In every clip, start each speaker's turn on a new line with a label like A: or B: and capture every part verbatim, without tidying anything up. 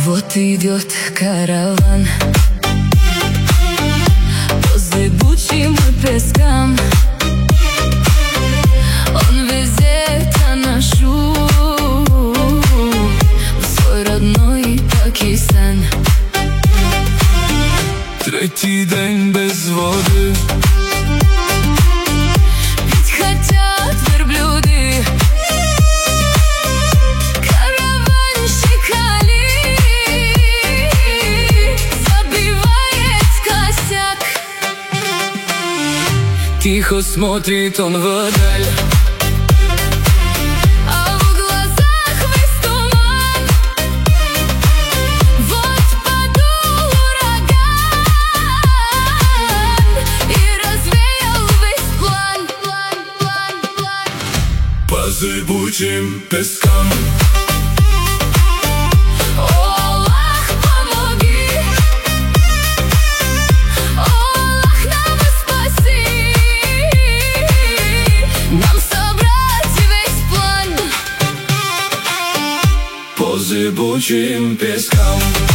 A: Вот идет караван по зыбучим пескам. Он везет анашу в свой родной Пакистан.
B: Третій день без води,
A: пить хотят верблюды. Караванщик Али забивает косяк.
B: тихо смотрит он вдаль,
A: а в глазах весь туман. Вот подул ураган и развеял весь план, план, план, план.
B: по зыбучим пескам. По зыбучим пескам.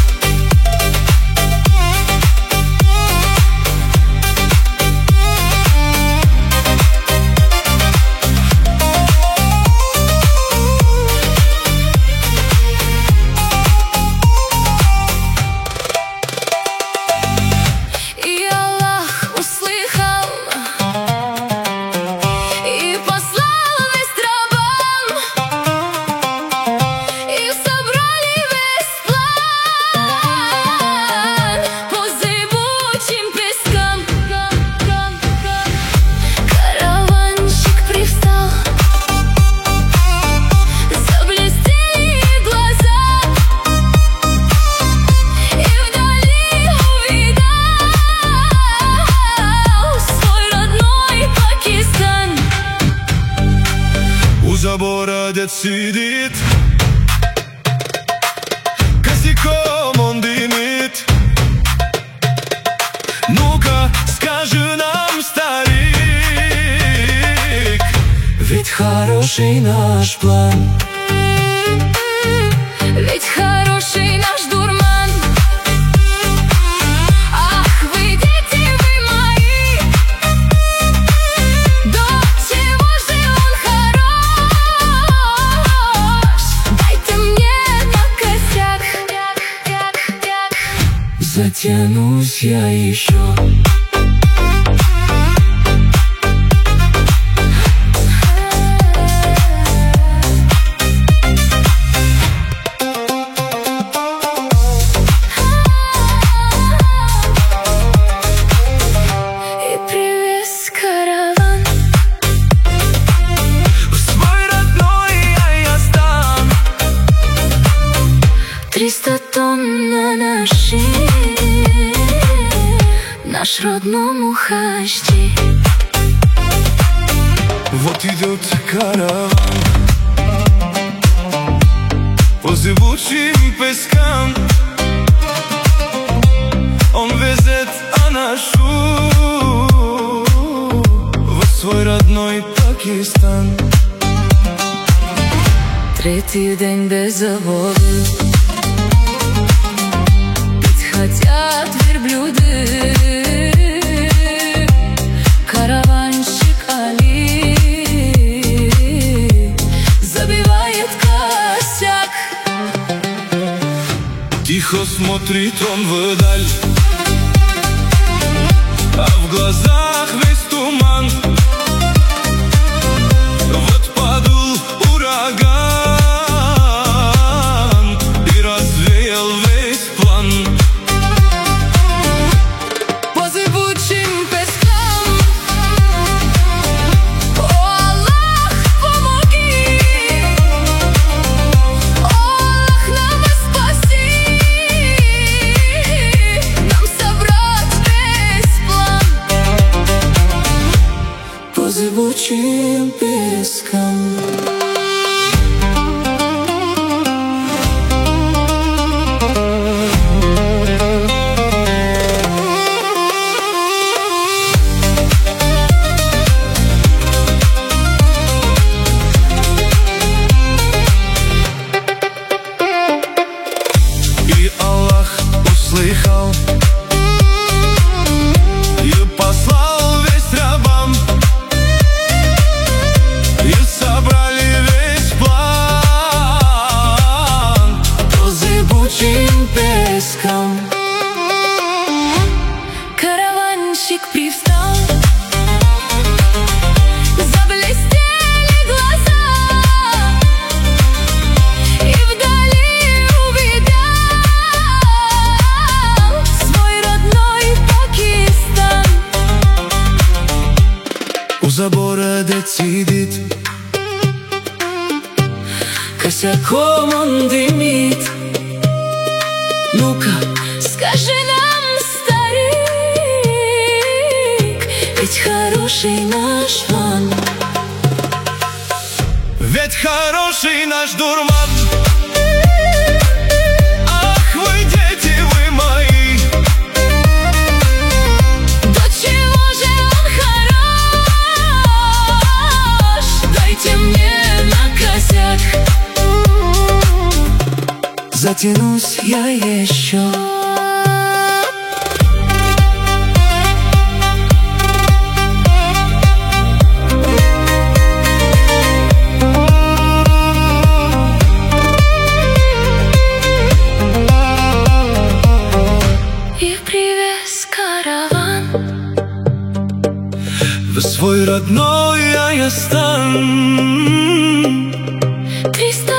A: И Аллах услыхал и послал весть рабам, и собрали весь план по зыбучим пескам. Караванщик привстал, заблестели глаза, и вдали увидал свой родной Пакистан.
B: У забора дед сидит, косяком он дымит. Ну-ка, скажи нам, старик, ведь хороший наш план,
A: Ведь хороший наш дурман. Ах, вы, дети вы мои, до чего же он хорош? Дайте мне на косяк.
B: затянусь я еще.
A: И привез караван
B: В свой родной Айастан.
A: триста тонн на наши, наш родному хачти.
B: Вот идет караван по зыбучим пескам. Он везет анашу в свой родной Пакистан.
A: Третий день без воды, пить хотят верблюды. Караванщик Али забивает косяк.
B: Тихо смотрит он вдаль, а в глазах весь туман. Вот подул ураган и развеял весь план.
A: По зыбучим пескам, о Аллах, помоги, о Аллах, нам спаси, нам собрать весь план.
C: золотым песком.
A: Караванщик привстал, заблестели глаза, и вдали увидал свой родной Пакистан.
C: У забора дед сидит, косяком он дымит. Ну-ка,
A: Скажи нам, старик, ведь хороший наш план.
B: Ведь хороший наш дурман. Ах, вы, дети, вы мои,
A: До чего же он хорош? Дайте мне на косяк.
C: затянусь я еще.
A: И привез караван
C: В свой родной Аястан.
A: триста